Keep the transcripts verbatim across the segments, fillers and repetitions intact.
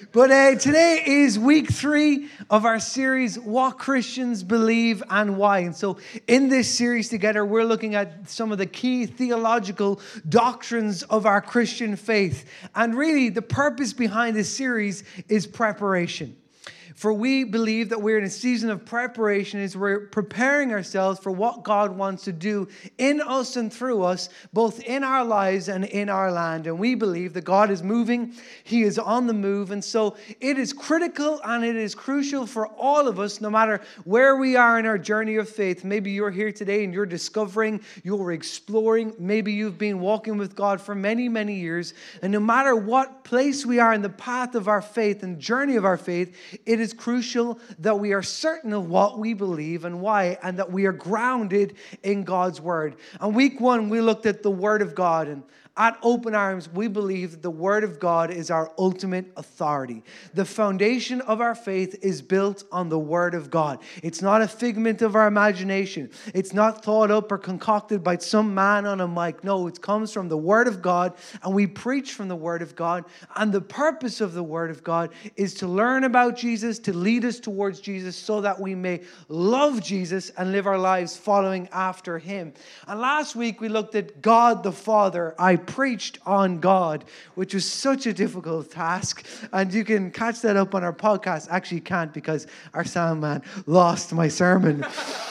But uh, today is week three of our series, What Christians Believe and Why. And so in this series together, we're looking at some of the key theological doctrines of our Christian faith. And really, the purpose behind this series is preparation. For we believe that we're in a season of preparation as we're preparing ourselves for what God wants to do in us and through us, both in our lives and in our land. And we believe that God is moving, He is on the move. And so it is critical and it is crucial for all of us, no matter where we are in our journey of faith. Maybe you're here today and you're discovering, you're exploring. Maybe you've been walking with God for many, many years. And no matter what place we are in the path of our faith and journey of our faith, it is crucial that we are certain of what we believe and why, and that we are grounded in God's word. And week one, we looked at the word of God, and at Open Arms, we believe that the word of God is our ultimate authority. The foundation of our faith is built on the word of God. It's not a figment of our imagination. It's not thought up or concocted by some man on a mic. No, it comes from the word of God, and we preach from the word of God. And the purpose of the word of God is to learn about Jesus, to lead us towards Jesus, so that we may love Jesus and live our lives following after him. And last week, we looked at God the Father. I preached on God, which was such a difficult task. And you can catch that up on our podcast. Actually, you can't, because our sound man lost my sermon,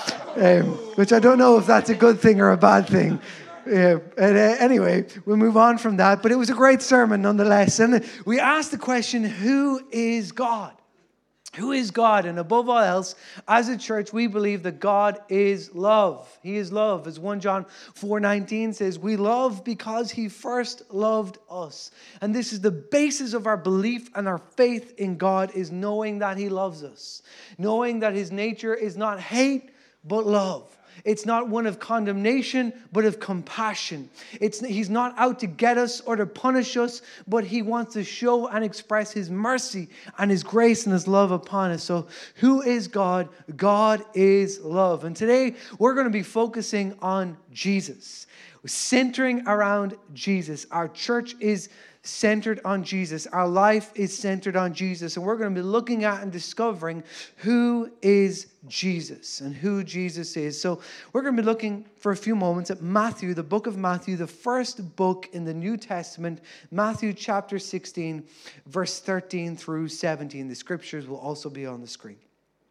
um, which I don't know if that's a good thing or a bad thing. Yeah. And, uh, anyway, we'll move on from that. But it was a great sermon nonetheless. And we asked the question, who is God? Who is God? And above all else, as a church, we believe that God is love. He is love. As First John four nineteen says, we love because he first loved us. And this is the basis of our belief and our faith in God, is knowing that he loves us. Knowing that his nature is not hate, but love. It's not one of condemnation, but of compassion. It's, he's not out to get us or to punish us, but he wants to show and express his mercy and his grace and his love upon us. So who is God? God is love. And today we're going to be focusing on Jesus. We're centering around Jesus. Our church is centered on Jesus. Our life is centered on Jesus. And we're going to be looking at and discovering who is Jesus and who Jesus is. So we're going to be looking for a few moments at Matthew, the book of Matthew, the first book in the New Testament, Matthew chapter sixteen, verse thirteen through seventeen. The scriptures will also be on the screen.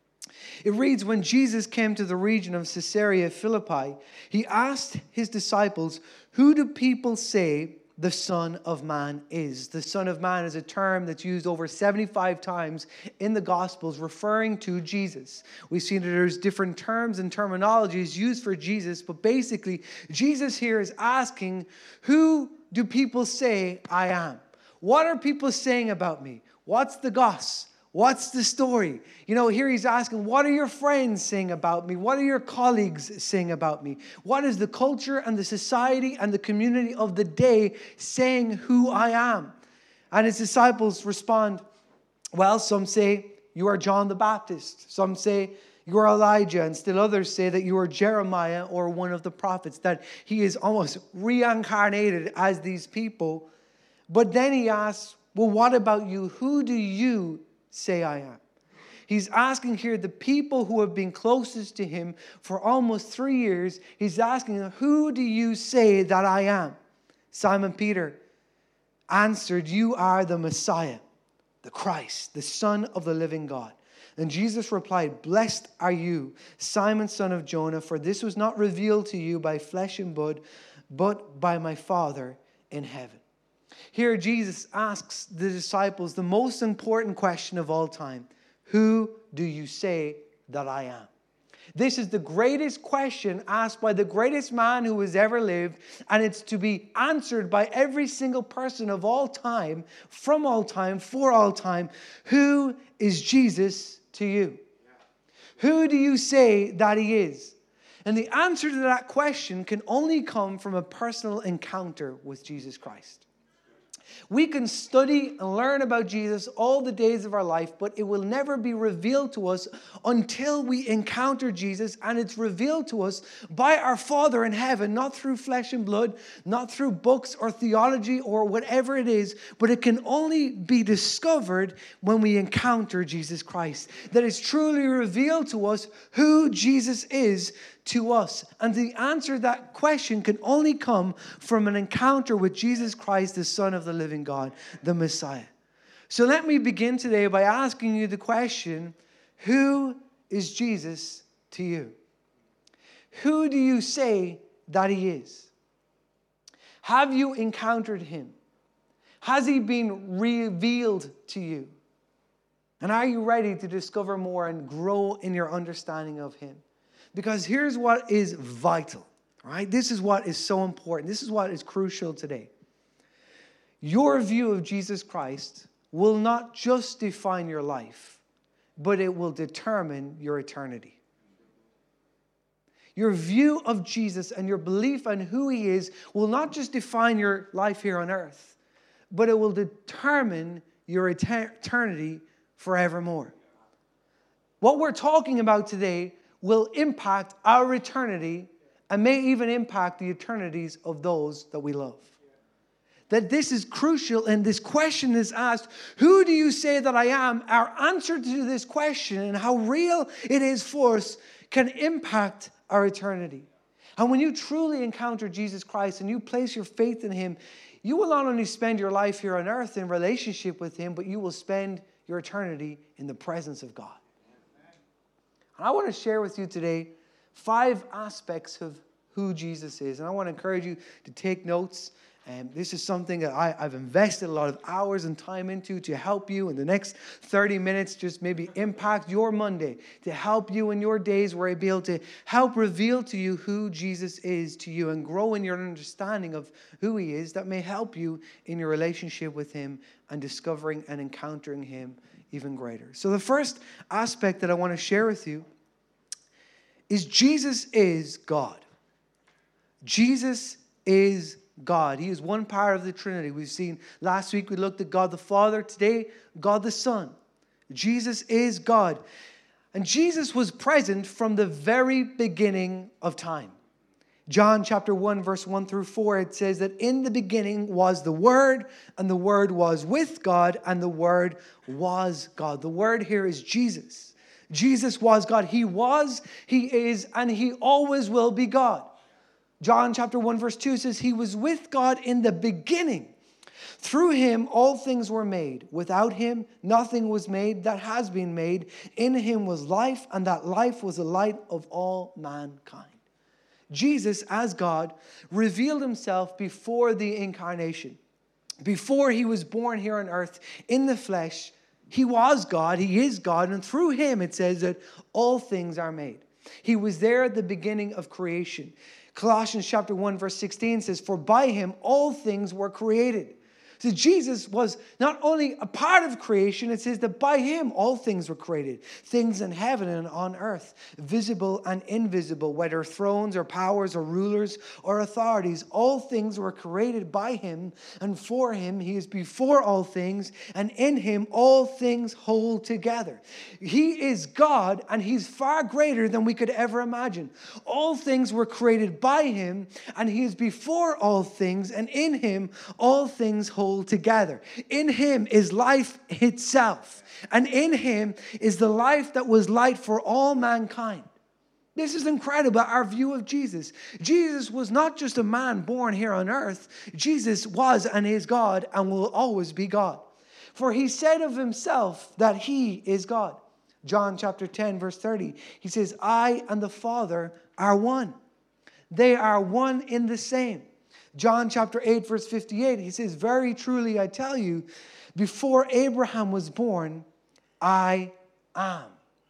It reads, when Jesus came to the region of Caesarea Philippi, he asked his disciples, who do people say the Son of Man is? The Son of Man is a term that's used over seventy-five times in the Gospels, referring to Jesus. We've seen that there's different terms and terminologies used for Jesus, but basically, Jesus here is asking, who do people say I am? What are people saying about me? What's the goss? What's the story? You know, here he's asking, what are your friends saying about me? What are your colleagues saying about me? What is the culture and the society and the community of the day saying who I am? And his disciples respond, well, some say you are John the Baptist. Some say you are Elijah. And still others say that you are Jeremiah or one of the prophets, that he is almost reincarnated as these people. But then he asks, well, what about you? Who do you say I am? He's asking here the people who have been closest to him for almost three years. He's asking them, who do you say that I am? Simon Peter answered, you are the Messiah, the Christ, the Son of the living God. And Jesus replied, blessed are you, Simon, son of Jonah, for this was not revealed to you by flesh and blood, but by my Father in heaven. Here Jesus asks the disciples the most important question of all time. Who do you say that I am? This is the greatest question asked by the greatest man who has ever lived, and it's to be answered by every single person of all time, from all time, for all time. Who is Jesus to you? Who do you say that he is? And the answer to that question can only come from a personal encounter with Jesus Christ. We can study and learn about Jesus all the days of our life, but it will never be revealed to us until we encounter Jesus, and it's revealed to us by our Father in heaven, not through flesh and blood, not through books or theology or whatever it is, but it can only be discovered when we encounter Jesus Christ. That is truly revealed to us who Jesus is to us. And the answer to that question can only come from an encounter with Jesus Christ, the Son of the living God, the Messiah. So let me begin today by asking you the question, who is Jesus to you? Who do you say that he is? Have you encountered him? Has he been revealed to you? And are you ready to discover more and grow in your understanding of him? Because here's what is vital, right? This is what is so important. This is what is crucial today. Your view of Jesus Christ will not just define your life, but it will determine your eternity. Your view of Jesus and your belief on who he is will not just define your life here on earth, but it will determine your eternity forevermore. What we're talking about today will impact our eternity and may even impact the eternities of those that we love. That this is crucial, and this question is asked, who do you say that I am? Our answer to this question and how real it is for us can impact our eternity. And when you truly encounter Jesus Christ and you place your faith in him, you will not only spend your life here on earth in relationship with him, but you will spend your eternity in the presence of God. And I want to share with you today five aspects of who Jesus is. And I want to encourage you to take notes. And this is something that I, I've invested a lot of hours and time into to help you in the next thirty minutes, just maybe impact your Monday, to help you in your days where I'll be able to help reveal to you who Jesus is to you and grow in your understanding of who he is, that may help you in your relationship with him and discovering and encountering him even greater. So the first aspect that I want to share with you is Jesus is God. Jesus is God. He is one part of the Trinity. We've seen last week we looked at God the Father. Today, God the Son. Jesus is God. And Jesus was present from the very beginning of time. John chapter one, verse one through four, it says that in the beginning was the Word, and the Word was with God, and the Word was God. The Word here is Jesus. Jesus was God. He was, he is, and he always will be God. John chapter one, verse two says, he was with God in the beginning. Through him, all things were made. Without him, nothing was made that has been made. In him was life, and that life was the light of all mankind. Jesus, as God, revealed himself before the incarnation. Before he was born here on earth in the flesh, he was God, he is God, and through him it says that all things are made. He was there at the beginning of creation. Colossians chapter one, verse sixteen says, for by him all things were created. So Jesus was not only a part of creation, it says that by him all things were created. Things in heaven and on earth, visible and invisible, whether thrones or powers or rulers or authorities, all things were created by him and for him. He is before all things, and in him all things hold together. He is God, and he's far greater than we could ever imagine. All things were created by him, and he is before all things, and in him all things hold together. In him is life itself, and in him is the life that was light for all mankind. This is incredible, our view of Jesus. Jesus was not just a man born here on earth. Jesus was and is God and will always be God. For he said of himself that he is God. John chapter ten, verse thirty, he says, I and the Father are one. They are one in the same. John chapter eight, verse fifty-eight, he says, very truly I tell you, before Abraham was born, I am.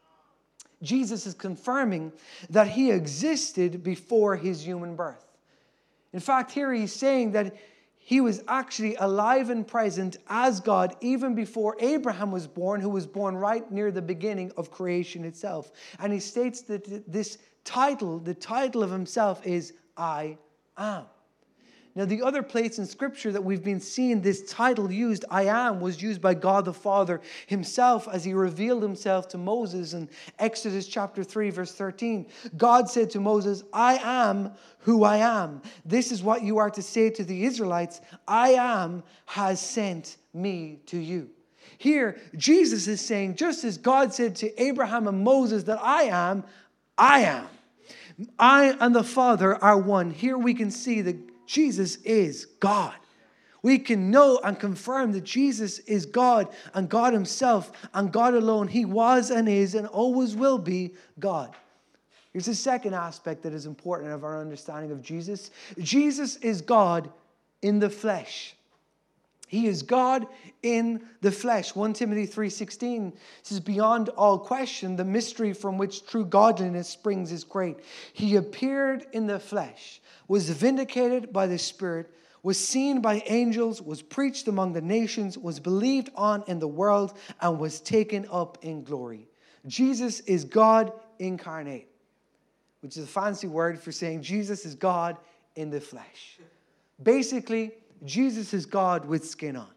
Jesus is confirming that he existed before his human birth. In fact, here he's saying that he was actually alive and present as God even before Abraham was born, who was born right near the beginning of creation itself. And he states that this title, the title of himself is I am. Now, the other place in Scripture that we've been seeing this title used, I am, was used by God the Father himself as he revealed himself to Moses in Exodus chapter three, verse thirteen. God said to Moses, I am who I am. This is what you are to say to the Israelites. I am has sent me to you. Here, Jesus is saying, just as God said to Abraham and Moses that I am, I am. I and the Father are one. Here we can see that Jesus is God. We can know and confirm that Jesus is God and God himself and God alone. He was and is and always will be God. Here's the second aspect that is important of our understanding of Jesus. Jesus is God in the flesh. He is God in the flesh. First Timothy three sixteen says, beyond all question, the mystery from which true godliness springs is great. He appeared in the flesh, was vindicated by the Spirit, was seen by angels, was preached among the nations, was believed on in the world, and was taken up in glory. Jesus is God incarnate, which is a fancy word for saying Jesus is God in the flesh. Basically, Jesus is God with skin on.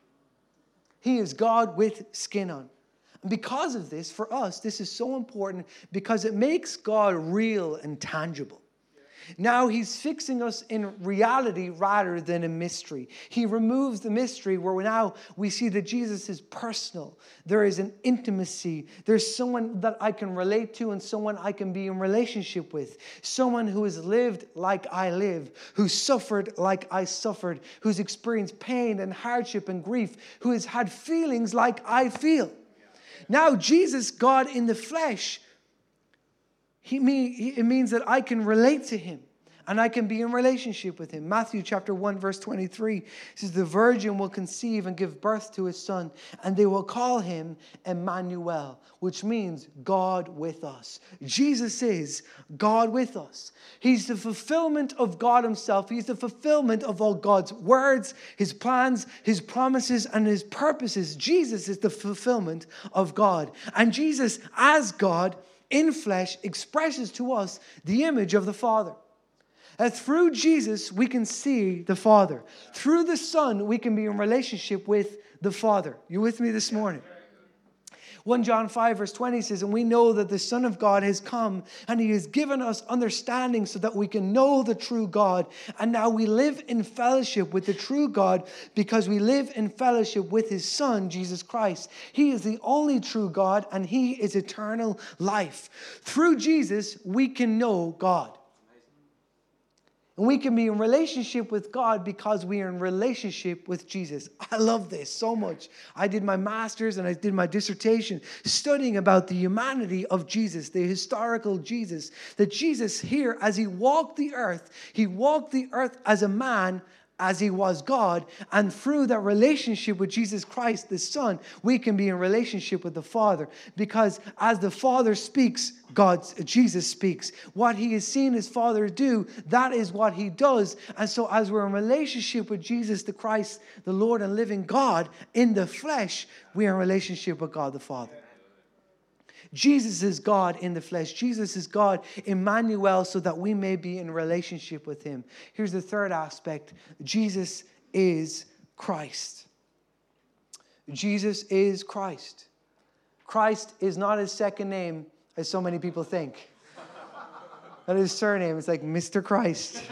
He is God with skin on. And because of this, for us, this is so important because it makes God real and tangible. Now he's fixing us in reality rather than a mystery. He removes the mystery where now we see that Jesus is personal. There is an intimacy. There's someone that I can relate to and someone I can be in relationship with. Someone who has lived like I live, who suffered like I suffered, who's experienced pain and hardship and grief, who has had feelings like I feel. Now Jesus, God in the flesh, He mean, it means that I can relate to him and I can be in relationship with him. Matthew chapter one, verse twenty-three says, the virgin will conceive and give birth to a son, and they will call him Emmanuel, which means God with us. Jesus is God with us. He's the fulfillment of God himself. He's the fulfillment of all God's words, his plans, his promises, and his purposes. Jesus is the fulfillment of God. And Jesus, as God, in flesh, expresses to us the image of the Father. And through Jesus, we can see the Father. Through the Son, we can be in relationship with the Father. You with me this morning? First John five, verse twenty says, and we know that the Son of God has come, and he has given us understanding so that we can know the true God. And now we live in fellowship with the true God because we live in fellowship with his Son, Jesus Christ. He is the only true God, and he is eternal life. Through Jesus, we can know God. And we can be in relationship with God because we are in relationship with Jesus. I love this so much. I did my master's and I did my dissertation studying about the humanity of Jesus, the historical Jesus. That Jesus here, as he walked the earth, he walked the earth as a man, as he was God. And through that relationship with Jesus Christ, the Son, we can be in relationship with the Father. Because as the Father speaks, God, Jesus speaks. What he has seen his Father do, that is what he does. And so as we're in relationship with Jesus the Christ, the Lord and living God in the flesh, we are in relationship with God the Father. Jesus is God in the flesh. Jesus is God, Emmanuel, so that we may be in relationship with him. Here's the third aspect. Jesus is Christ. Jesus is Christ. Christ is not his second name, as so many people think. That is his surname. It's like Mister Christ.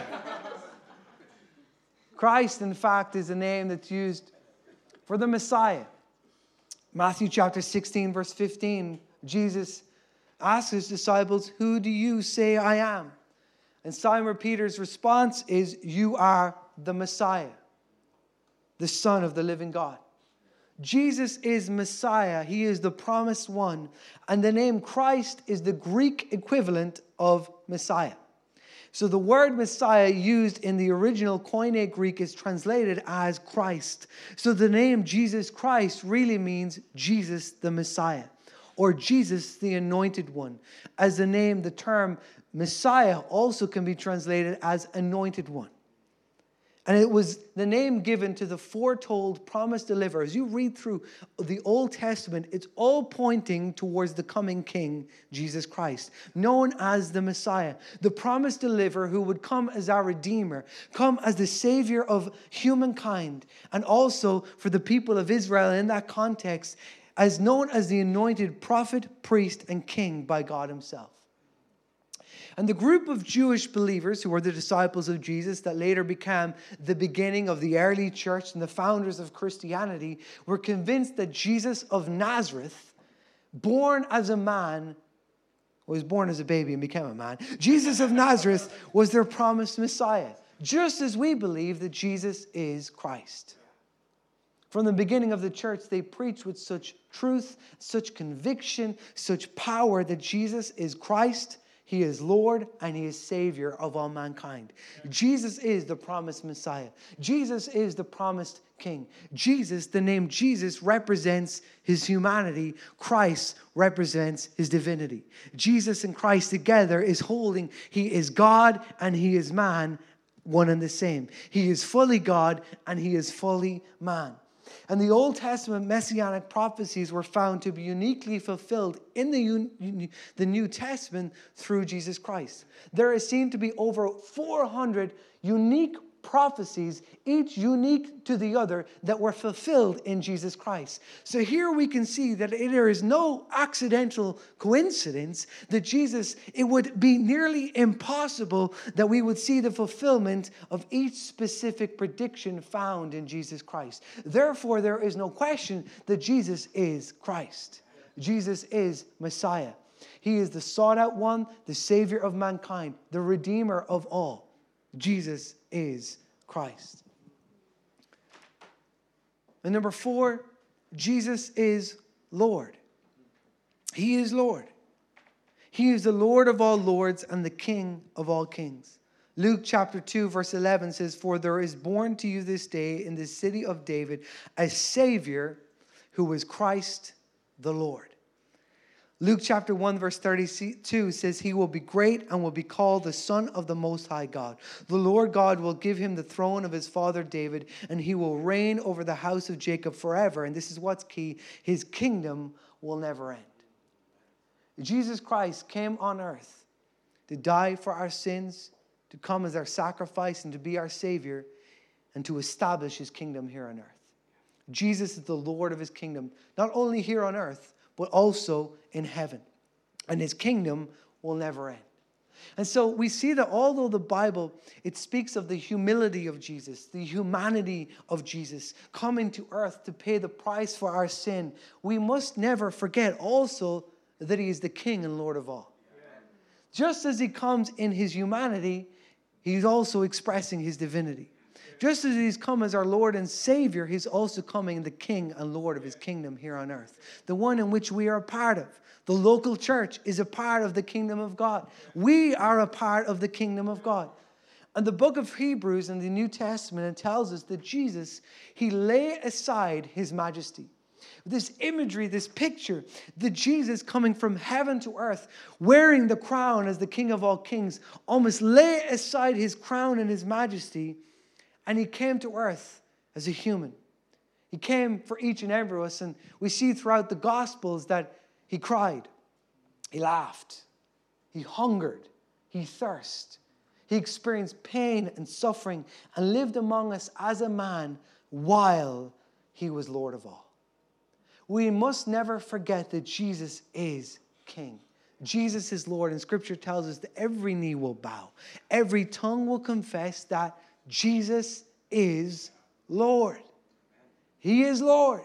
Christ, in fact, is a name that's used for the Messiah. Matthew chapter sixteen, verse fifteen, Jesus asked his disciples, who do you say I am? And Simon Peter's response is, you are the Messiah, the Son of the living God. Jesus is Messiah. He is the promised one. And the name Christ is the Greek equivalent of Messiah. So the word Messiah used in the original Koine Greek is translated as Christ. So the name Jesus Christ really means Jesus the Messiah, or Jesus the Anointed One. As the name, the term Messiah also can be translated as Anointed One. And it was the name given to the foretold promised deliverer. As you read through the Old Testament, it's all pointing towards the coming King, Jesus Christ, known as the Messiah, the promised deliverer who would come as our Redeemer, come as the Savior of humankind, and also for the people of Israel in that context, as known as the anointed prophet, priest, and king by God himself. And the group of Jewish believers who were the disciples of Jesus that later became the beginning of the early church and the founders of Christianity were convinced that Jesus of Nazareth, born as a man, was born as a baby and became a man. Jesus of Nazareth was their promised Messiah, just as we believe that Jesus is Christ. From the beginning of the church, they preached with such truth, such conviction, such power that Jesus is Christ, He is Lord, and He is Savior of all mankind. Jesus is the promised Messiah. Jesus is the promised King. Jesus, the name Jesus, represents His humanity. Christ represents His divinity. Jesus and Christ together is holding. He is God and He is man, one and the same. He is fully God and He is fully man. And the Old Testament messianic prophecies were found to be uniquely fulfilled in the, the New Testament through Jesus Christ. There is seen to be over four hundred unique prophecies, each unique to the other, that were fulfilled in Jesus Christ. So here we can see that there is no accidental coincidence that Jesus, it would be nearly impossible that we would see the fulfillment of each specific prediction found in Jesus Christ. Therefore, there is no question that Jesus is Christ. Jesus is Messiah. He is the sought out one, the Savior of mankind, the Redeemer of all. Jesus is Christ. And number four, Jesus is Lord. He is Lord. He is the Lord of all lords and the King of all kings. Luke chapter two verse eleven says, "For there is born to you this day in the city of David a Savior who is Christ the Lord." Luke chapter one verse thirty-two says, "He will be great and will be called the Son of the Most High God. The Lord God will give him the throne of his father David, and he will reign over the house of Jacob forever." And this is what's key. His kingdom will never end. Jesus Christ came on earth to die for our sins, to come as our sacrifice and to be our Savior, and to establish His kingdom here on earth. Jesus is the Lord of His kingdom, not only here on earth, but also in heaven. And His kingdom will never end. And so we see that although the Bible, it speaks of the humility of Jesus, the humanity of Jesus, coming to earth to pay the price for our sin, we must never forget also that He is the King and Lord of all. Amen. Just as He comes in His humanity, He's also expressing His divinity. Just as He's come as our Lord and Savior, He's also coming the King and Lord of His kingdom here on earth. The one in which we are a part of. The local church is a part of the kingdom of God. We are a part of the kingdom of God. And the book of Hebrews in the New Testament, it tells us that Jesus, He laid aside His majesty. This imagery, this picture, that Jesus coming from heaven to earth, wearing the crown as the King of all kings, almost lay aside His crown and His majesty, and He came to earth as a human. He came for each and every one of us, and we see throughout the Gospels that He cried, He laughed, He hungered, He thirsted. He experienced pain and suffering and lived among us as a man while He was Lord of all. We must never forget that Jesus is King. Jesus is Lord, and Scripture tells us that every knee will bow. Every tongue will confess that Jesus is Lord. He is Lord.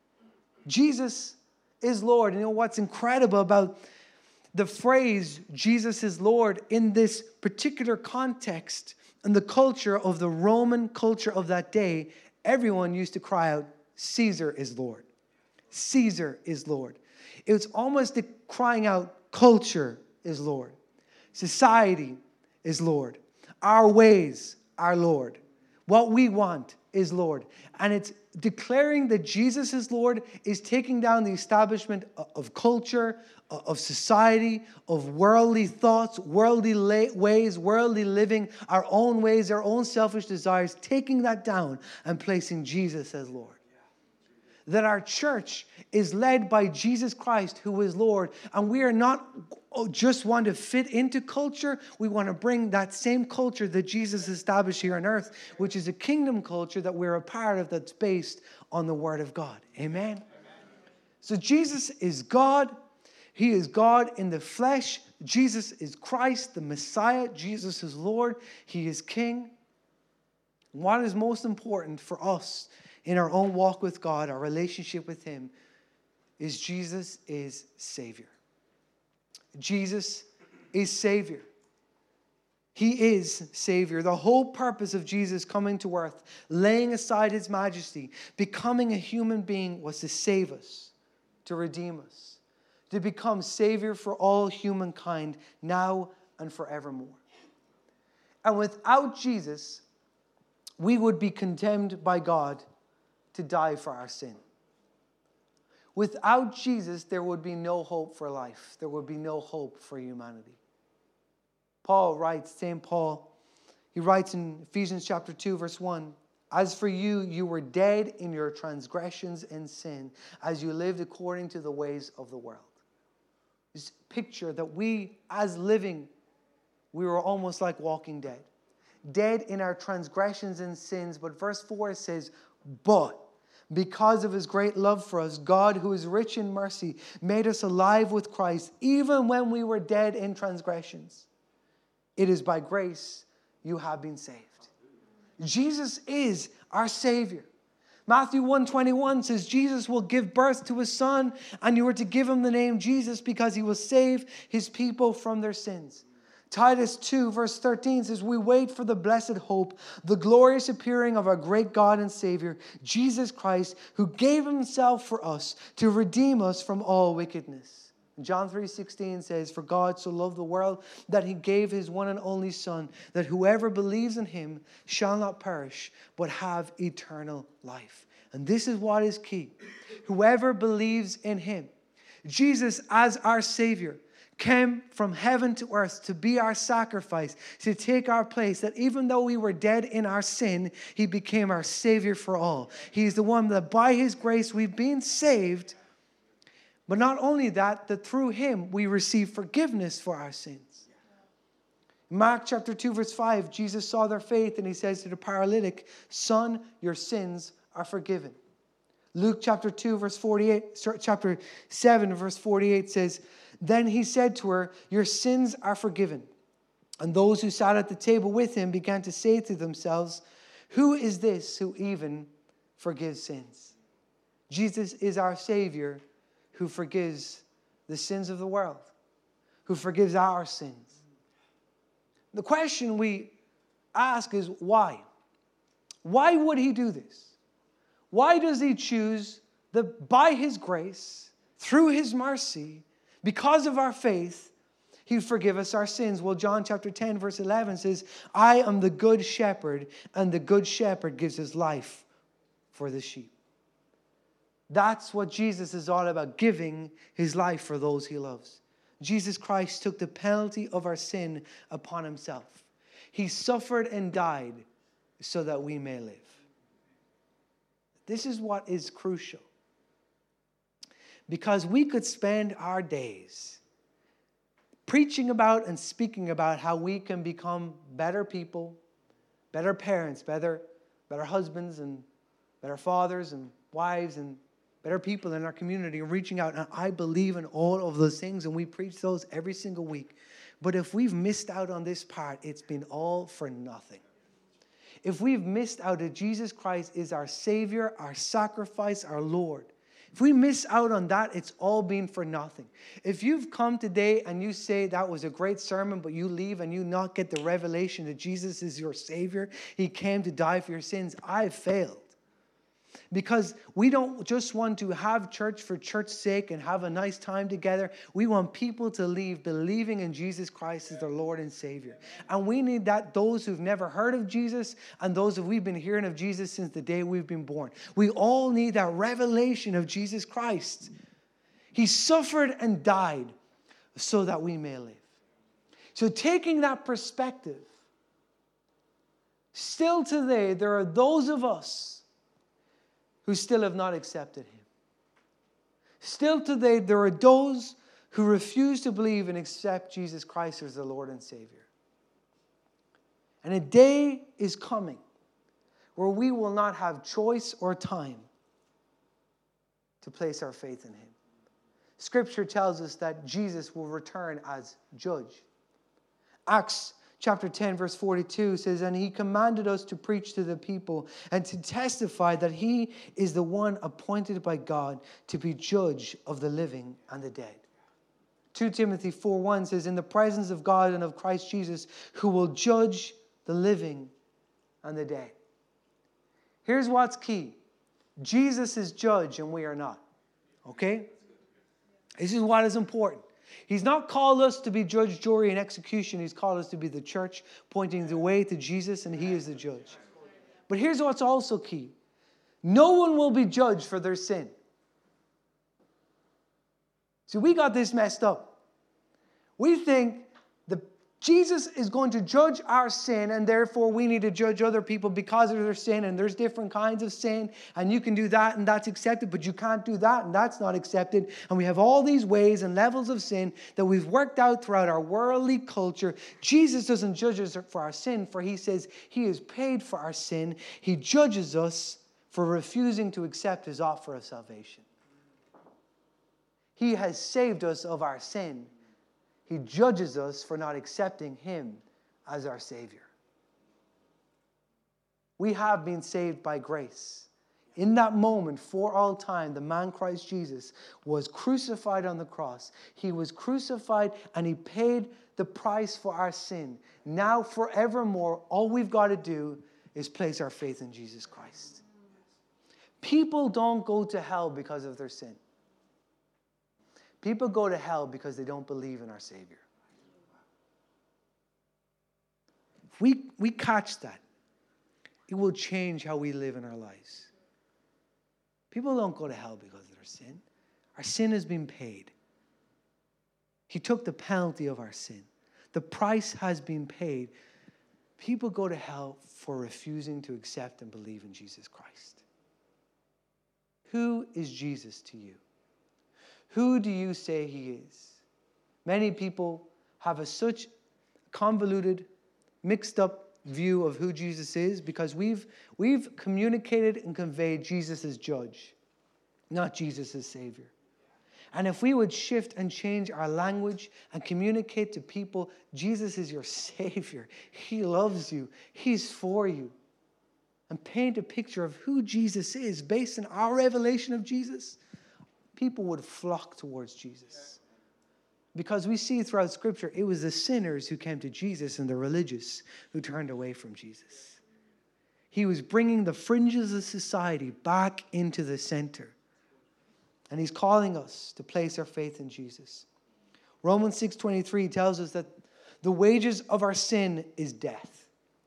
Jesus is Lord. You know what's incredible about the phrase Jesus is Lord in this particular context and the culture of the Roman culture of that day? Everyone used to cry out, "Caesar is Lord. Caesar is Lord." It was almost the crying out, culture is Lord. Society is Lord. Our ways, our Lord. What we want is Lord. And it's declaring that Jesus is Lord is taking down the establishment of culture, of society, of worldly thoughts, worldly ways, worldly living, our own ways, our own selfish desires, taking that down and placing Jesus as Lord. That our church is led by Jesus Christ, who is Lord. And we are not just want to fit into culture. We want to bring that same culture that Jesus established here on earth, which is a kingdom culture that we're a part of that's based on the Word of God. Amen? Amen. So Jesus is God. He is God in the flesh. Jesus is Christ, the Messiah. Jesus is Lord. He is King. What is most important for us in our own walk with God, our relationship with Him, is Jesus is Savior. Jesus is Savior. He is Savior. The whole purpose of Jesus coming to earth, laying aside His majesty, becoming a human being, was to save us, to redeem us, to become Savior for all humankind now and forevermore. And without Jesus, we would be condemned by God to die for our sin. Without Jesus, there would be no hope for life. There would be no hope for humanity. Paul writes, Saint Paul, he writes in Ephesians chapter two, verse one, "As for you, you were dead in your transgressions and sin, as you lived according to the ways of the world." This picture that we, as living, we were almost like walking dead. Dead in our transgressions and sins. But verse four says, "But because of His great love for us, God, who is rich in mercy, made us alive with Christ, even when we were dead in transgressions. It is by grace you have been saved." Jesus is our Savior. Matthew one twenty-one says, Jesus will give birth to a son, and you are to give Him the name Jesus because He will save His people from their sins. Titus two, verse thirteen says, "We wait for the blessed hope, the glorious appearing of our great God and Savior, Jesus Christ, who gave Himself for us to redeem us from all wickedness." John three sixteen says, "For God so loved the world that He gave His one and only Son, that whoever believes in Him shall not perish, but have eternal life." And this is what is key. Whoever believes in Him, Jesus as our Savior, came from heaven to earth to be our sacrifice, to take our place, that even though we were dead in our sin, He became our Savior for all. He's the one that by His grace we've been saved, but not only that, that through Him we receive forgiveness for our sins. Mark chapter two, verse five, Jesus saw their faith and He says to the paralytic, "Son, your sins are forgiven." Luke chapter two, verse forty-eight, chapter seven, verse forty-eight says, "Then He said to her, your sins are forgiven." And those who sat at the table with Him began to say to themselves, "Who is this who even forgives sins?" Jesus is our Savior who forgives the sins of the world, who forgives our sins. The question we ask is why? Why would He do this? Why does He choose that by His grace, through His mercy, because of our faith, He forgive us our sins? Well, John chapter ten, verse eleven says, "I am the good shepherd, and the good shepherd gives his life for the sheep." That's what Jesus is all about, giving His life for those He loves. Jesus Christ took the penalty of our sin upon Himself. He suffered and died so that we may live. This is what is crucial. Because we could spend our days preaching about and speaking about how we can become better people, better parents, better, better husbands and better fathers and wives and better people in our community, and reaching out. And I believe in all of those things, and we preach those every single week. But if we've missed out on this part, it's been all for nothing. If we've missed out that Jesus Christ is our Savior, our sacrifice, our Lord, if we miss out on that, it's all been for nothing. If you've come today and you say that was a great sermon, but you leave and you not get the revelation that Jesus is your Savior, He came to die for your sins, I've failed. Because we don't just want to have church for church's sake and have a nice time together. We want people to leave believing in Jesus Christ as their Lord and Savior. And we need that, those who've never heard of Jesus and those who we've been hearing of Jesus since the day we've been born. We all need that revelation of Jesus Christ. He suffered and died so that we may live. So taking that perspective, still today, there are those of us who still have not accepted him. Still today, there are those who refuse to believe and accept Jesus Christ as their Lord and Savior. And a day is coming where we will not have choice or time to place our faith in him. Scripture tells us that Jesus will return as judge. Acts Chapter ten, verse forty-two says, and he commanded us to preach to the people and to testify that he is the one appointed by God to be judge of the living and the dead. Second Timothy four one says, in the presence of God and of Christ Jesus, who will judge the living and the dead. Here's what's key. Jesus is judge and we are not. Okay? This is what is important. He's not called us to be judge, jury, and execution. He's called us to be the church, pointing the way to Jesus, and he is the judge. But here's what's also key. No one will be judged for their sin. See, we got this messed up. We think the Jesus is going to judge our sin, and therefore we need to judge other people because of their sin, and there's different kinds of sin, and you can do that, and that's accepted, but you can't do that, and that's not accepted. And we have all these ways and levels of sin that we've worked out throughout our worldly culture. Jesus doesn't judge us for our sin, for he says he has paid for our sin. He judges us for refusing to accept his offer of salvation. He has saved us of our sin. He judges us for not accepting him as our Savior. We have been saved by grace. In that moment, for all time, the man Christ Jesus was crucified on the cross. He was crucified and he paid the price for our sin. Now, forevermore, all we've got to do is place our faith in Jesus Christ. People don't go to hell because of their sin. People go to hell because they don't believe in our Savior. If we, we catch that, it will change how we live in our lives. People don't go to hell because of their sin. Our sin has been paid. He took the penalty of our sin. The price has been paid. People go to hell for refusing to accept and believe in Jesus Christ. Who is Jesus to you? Who do you say he is? Many people have a such convoluted, mixed up view of who Jesus is because we've, we've communicated and conveyed Jesus as judge, not Jesus as Savior. And if we would shift and change our language and communicate to people, Jesus is your Savior. He loves you. He's for you. And paint a picture of who Jesus is based on our revelation of Jesus, people would flock towards Jesus. Because we see throughout Scripture, it was the sinners who came to Jesus and the religious who turned away from Jesus. He was bringing the fringes of society back into the center. And he's calling us to place our faith in Jesus. Romans six twenty-three tells us that the wages of our sin is death.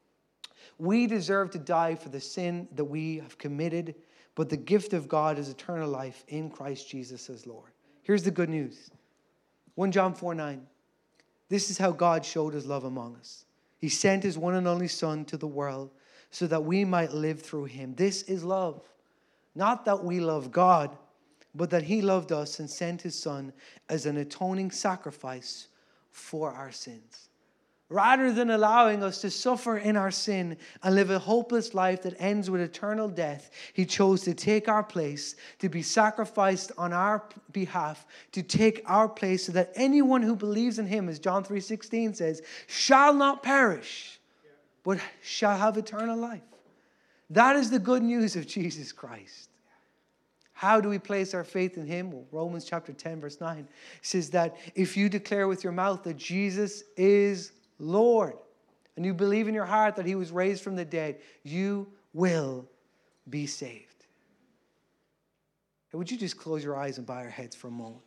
We deserve to die for the sin that we have committed, but the gift of God is eternal life in Christ Jesus as Lord. Here's the good news. First John four nine. This is how God showed his love among us. He sent his one and only Son to the world so that we might live through him. This is love. Not that we love God, but that he loved us and sent his Son as an atoning sacrifice for our sins. Rather than allowing us to suffer in our sin and live a hopeless life that ends with eternal death, he chose to take our place, to be sacrificed on our behalf, to take our place so that anyone who believes in him, as John three sixteen says, shall not perish, but shall have eternal life. That is the good news of Jesus Christ. How do we place our faith in him? Well, Romans chapter ten, verse nine says that if you declare with your mouth that Jesus is Lord, and you believe in your heart that he was raised from the dead, you will be saved. would you just close your eyes and bow your heads for a moment?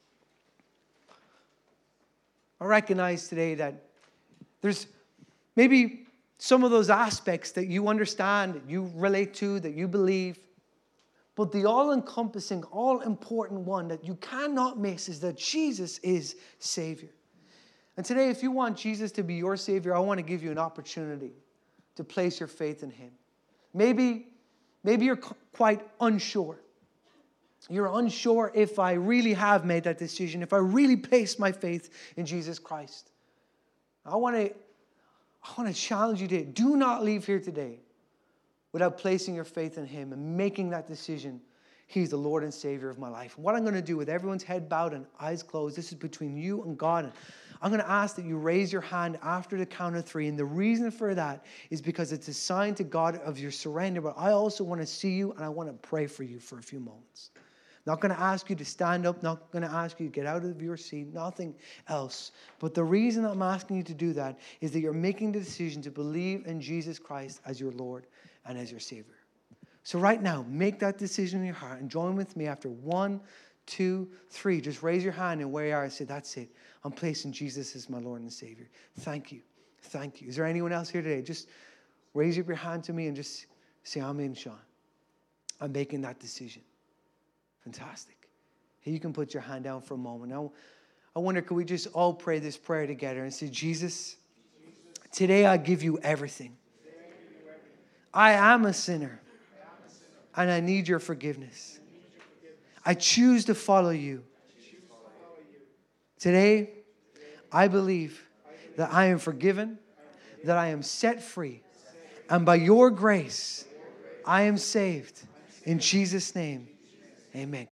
I recognize today that there's maybe some of those aspects that you understand, that you relate to, that you believe. But the all-encompassing, all-important one that you cannot miss is that Jesus is Savior. And today, if you want Jesus to be your Savior, I want to give you an opportunity to place your faith in Him. Maybe, maybe you're quite unsure. You're unsure if I really have made that decision, if I really place my faith in Jesus Christ. I want to, I want to challenge you today. Do not leave here today without placing your faith in Him and making that decision. He's the Lord and Savior of my life. What I'm going to do with everyone's head bowed and eyes closed, this is between you and God. I'm going to ask that you raise your hand after the count of three. And the reason for that is because it's a sign to God of your surrender. But I also want to see you and I want to pray for you for a few moments. Not going to ask you to stand up, not going to ask you to get out of your seat, nothing else. But the reason I'm asking you to do that is that you're making the decision to believe in Jesus Christ as your Lord and as your Savior. So right now, make that decision in your heart and join with me after one, two, three. Just raise your hand and where you are and say, that's it. I'm placing Jesus as my Lord and Savior. Thank you. Thank you. Is there anyone else here today? Just raise up your hand to me and just say, I'm in, Sean. I'm making that decision. Fantastic. Hey, you can put your hand down for a moment. Now, I wonder, could we just all pray this prayer together and say, Jesus, today I give you everything. I am a sinner, and I need your forgiveness. I choose to follow you. Today, I believe that I am forgiven, that I am set free, and by your grace, I am saved. In Jesus' name, amen.